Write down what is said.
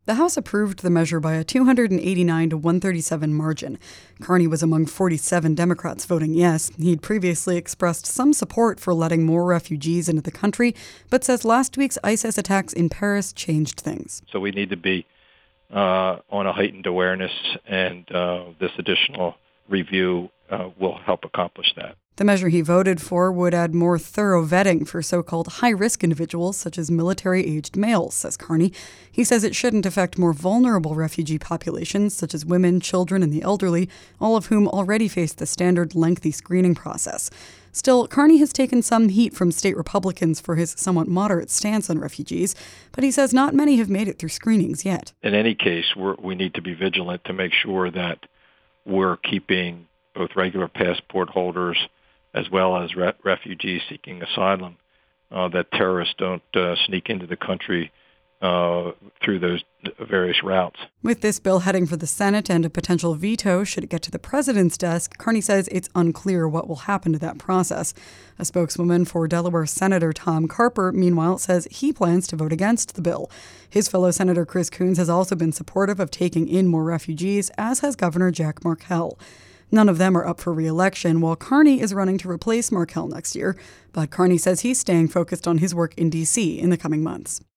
The House approved the measure by a 289 to 137 margin. Carney was among 47 Democrats voting yes. He'd previously expressed some support for letting more refugees into the country, but says last week's ISIS attacks in Paris changed things. So we need to be on a heightened awareness, and this additional review will help accomplish that. The measure he voted for would add more thorough vetting for so-called high-risk individuals, such as military-aged males, says Carney. He says it shouldn't affect more vulnerable refugee populations, such as women, children, and the elderly, all of whom already face the standard lengthy screening process. Still, Carney has taken some heat from state Republicans for his somewhat moderate stance on refugees, but he says not many have made it through screenings yet. In any case, we need to be vigilant to make sure that we're keeping both regular passport holders as well as refugees seeking asylum, that terrorists don't sneak into the country through those various routes. With this bill heading for the Senate and a potential veto should it get to the president's desk, Carney says it's unclear what will happen to that process. A spokeswoman for Delaware Senator Tom Carper, meanwhile, says he plans to vote against the bill. His fellow Senator Chris Coons has also been supportive of taking in more refugees, as has Governor Jack Markell. None of them are up for re-election, while Carney is running to replace Markell next year. But Carney says he's staying focused on his work in D.C. in the coming months.